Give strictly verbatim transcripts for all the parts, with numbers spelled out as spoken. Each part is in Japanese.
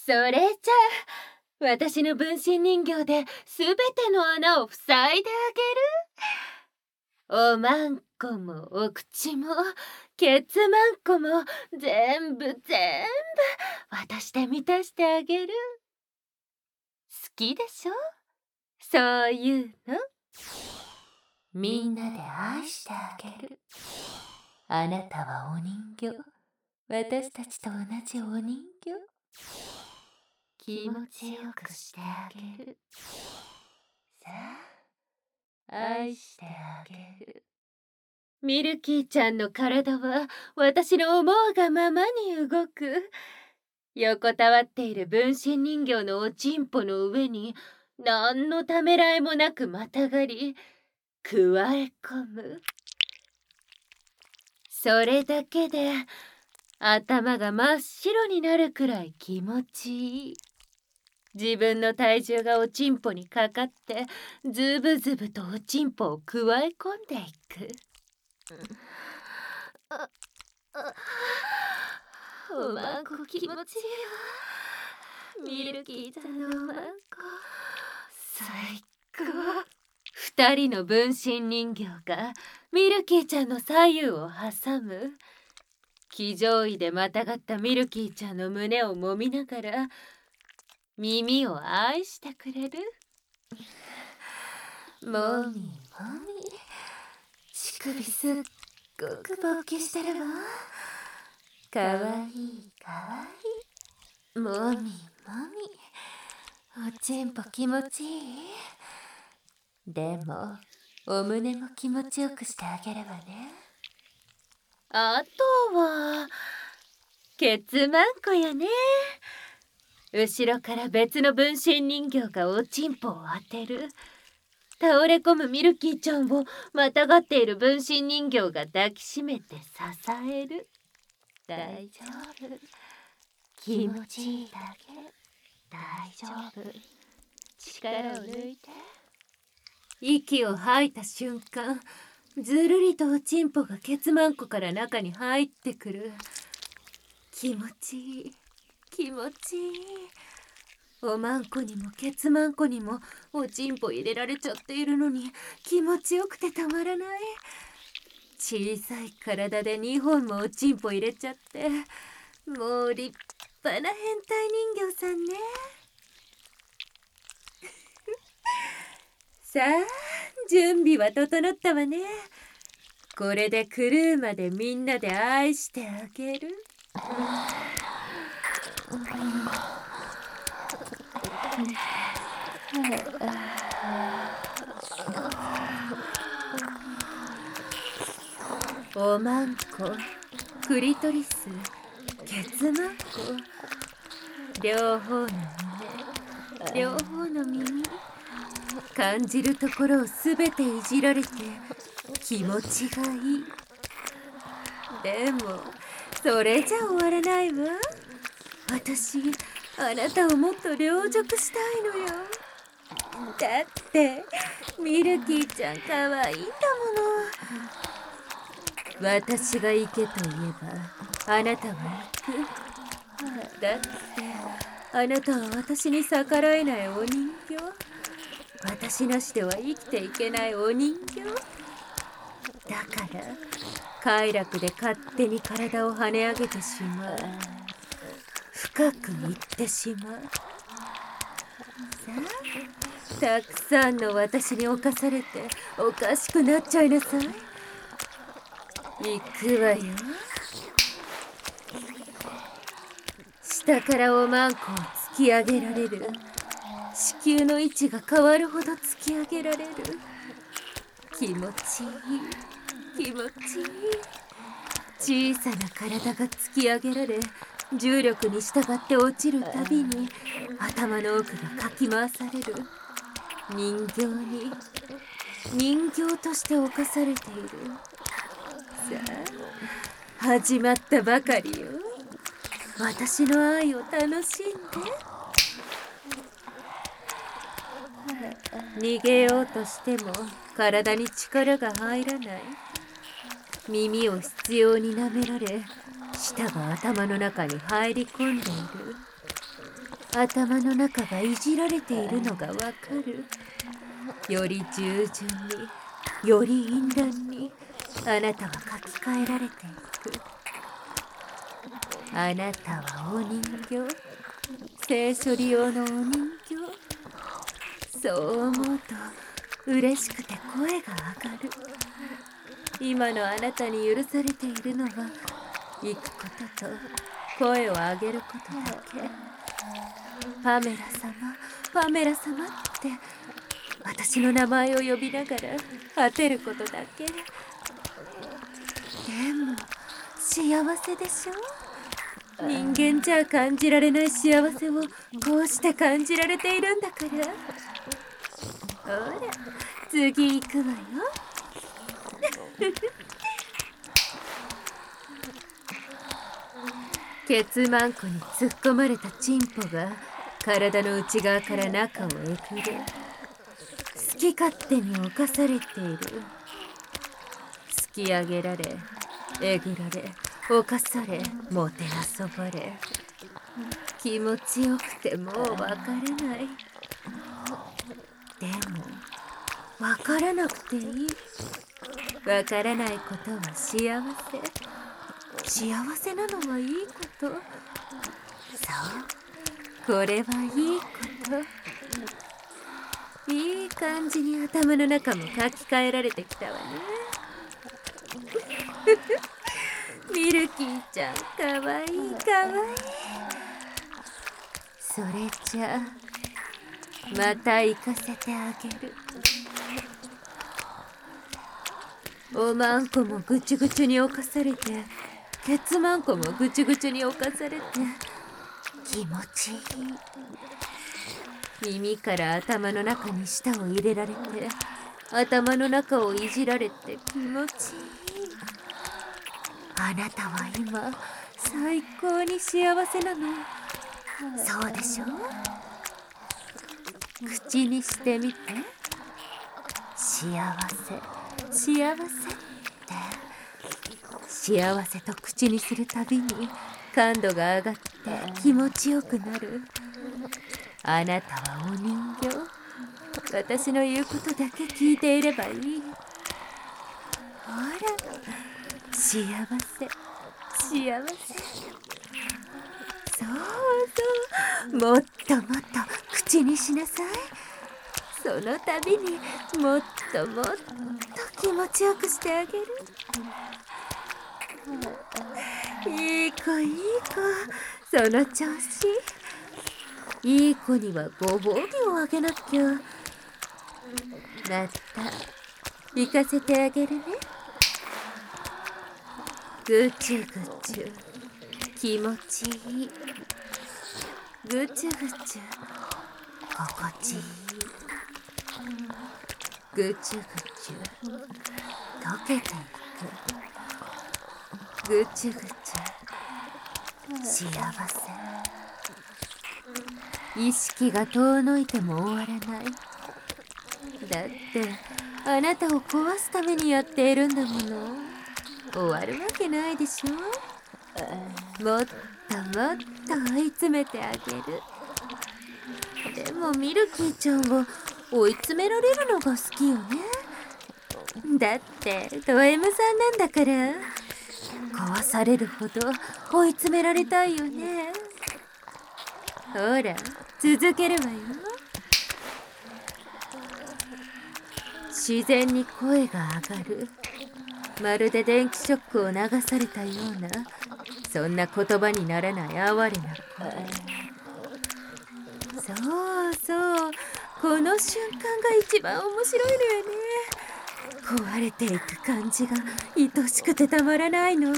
それじゃあ私の分身人形ですべての穴を塞いであげる。おまんこもお口もケツまんこも全部全部私で満たしてあげる。好きでしょ、そういうの。みんなで愛してあげる。あなたはお人形、私たちと同じお人形。気持ちよくしてあげる。さあ、愛してあげる。ミルキーちゃんの体は私の思うがままに動く。横たわっている分身人形のおちんぽの上に何のためらいもなくまたがり、くわえ込む。それだけで頭が真っ白になるくらい気持ちいい。自分の体重がおちんぽにかかってズブズブとおちんぽをくわえ込んでいく。ああおまんこ気持ちいいわ。ミルキーちゃんのおまんこ最高。二人の分身人形がミルキーちゃんの左右を挟む。騎乗位でまたがったミルキーちゃんの胸を揉みながら耳を愛してくれる。もみもみ、乳首すっごく勃起してるわ。かわいいかわいい。もみもみ、おちんぽ気持ちいい。でもお胸も気持ちよくしてあげればね。あとはケツまんこよね。後ろから別の分身人形がおちんぽを当てる。倒れ込むミルキーちゃんをまたがっている分身人形が抱きしめて支える。大丈夫、気持ちいいだけ。大丈夫、力を抜いて。息を吐いた瞬間、ずるりとおちんぽがケツまんこから中に入ってくる。気持ちいい、気持ちいい。おまんこにもケツまんこにもおちんぽ入れられちゃっているのに気持ちよくてたまらない。小さい体でにほんもおちんぽ入れちゃって、もう立派な変態人形さんね。さあ、準備は整ったわね。これでクルーまでみんなで愛してあげる。おまんこ、クリトリス、ケツまんこ、両方の胸、両方の耳、感じるところをすべていじられて気持ちがいい。でもそれじゃ終わらないわ。私、あなたをもっと凌辱したいのよ。だってミルキーちゃんかわいいんだもの。私が行けと言えばあなたは行く。だってあなたは私に逆らえないお人形。私なしでは生きていけないお人形だから、快楽で勝手に体を跳ね上げてしまう。深くいってしまう。さあ、たくさんの私に侵されておかしくなっちゃいなさい。行くわよ。下からおまんこを突き上げられる。子宮の位置が変わるほど突き上げられる。気持ちいい、気持ちいい。小さな体が突き上げられ、重力に従って落ちるたびに頭の奥がかき回される。人形に人形として侵されている。さあ、始まったばかりよ。私の愛を楽しんで。逃げようとしても体に力が入らない。耳を執拗に舐められ、舌が頭の中に入り込んでいる。 頭の中がいじられているのがわかる。より従順に、より淫乱に、あなたは書き換えられていく。あなたはお人形、性処理用のお人形。そう思うと嬉しくて声が上がる。今のあなたに許されているのは行くことと声を上げることだけ。パメラ様、パメラ様って私の名前を呼びながら当てることだけ。でも幸せでしょ。人間じゃ感じられない幸せをこうして感じられているんだから。ほら、次行くわよ。ケツマンコに突っ込まれたチンポが体の内側から中をえぐる。好き勝手に侵されている。突き上げられ、えぐられ、侵され、もてあそばれ。気持ちよくてもうわからない。でもわからなくていい。わからないことは幸せ。幸せなのはいいこと。そう、これはいいこと。いい感じに頭の中も書き換えられてきたわね。ミルキーちゃん、かわいいかわいい。それじゃあまた行かせてあげる。おまんこもぐちゅぐちゅに侵されて、ケツマンコもぐちゅぐちゅに侵されて気持ちいい。耳から頭の中に舌を入れられて、頭の中をいじられて気持ちいい。あなたは今最高に幸せなの。そうでしょ。口にしてみて。幸せ、幸せって幸せと口にするたびに感度が上がって気持ちよくなる。あなたはお人形。私の言うことだけ聞いていればいい。ほら、幸せ、幸せ。そうそう、もっともっと口にしなさい。その度にもっともっと気持ちよくしてあげる。いい子いい子、その調子。いい子にはご褒美をあげなきゃ。また行かせてあげるね。ぐちゅぐちゅ、気持ちいい。ぐちゅぐちゅ、心地いい。ぐちゅぐちゅ、溶けていく。ぐちゅぐちゅ、幸せ。意識が遠のいても終わらない。だってあなたを壊すためにやっているんだもの。終わるわけないでしょ。もっともっと追い詰めてあげる。でもミルキーちゃんは追い詰められるのが好きよね。だってド M さんなんだから。壊されるほど追い詰められたいよね。ほら、続けるわよ。自然に声が上がる。まるで電気ショックを流されたような、そんな言葉にならない哀れな声。そうそう、この瞬間が一番面白いのよね。壊れていく感じが愛しくてたまらないの。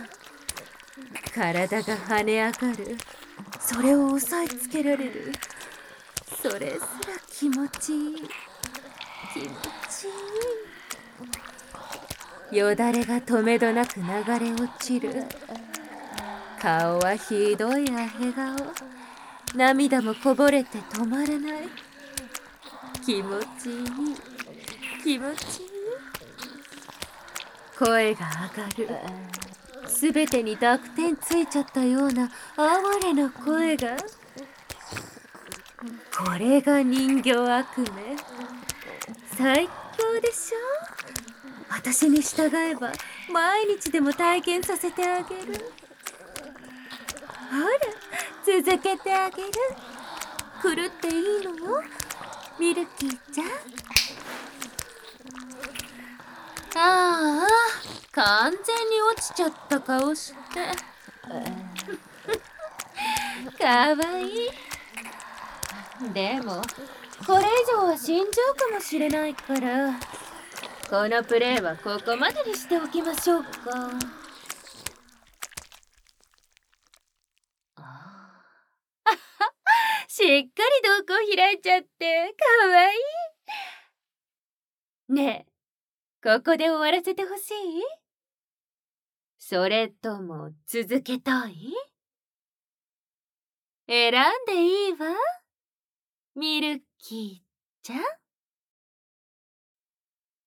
体が跳ね上がる。それを押さえつけられる。それすら気持ちいい。気持ちいい。よだれが止めどなく流れ落ちる。顔はひどいアヘ顔。涙もこぼれて止まらない。気持ちいい。気持ちいい。声が上がる。すべてに濁点ついちゃったような哀れな声が。 これが人形悪夢。最強でしょ。私に従えば毎日でも体験させてあげる。ほら、続けてあげる。狂っていいのよ、ミルキーちゃん。ああ、完全に落ちちゃった顔して。かわいい。でもこれ以上は死んじゃうかもしれないから、このプレイはここまでにしておきましょうか。しっかり瞳孔開いちゃってかわいい。ねえ、ここで終わらせてほしい？それとも続けたい？選んでいいわ、ミルキーちゃん。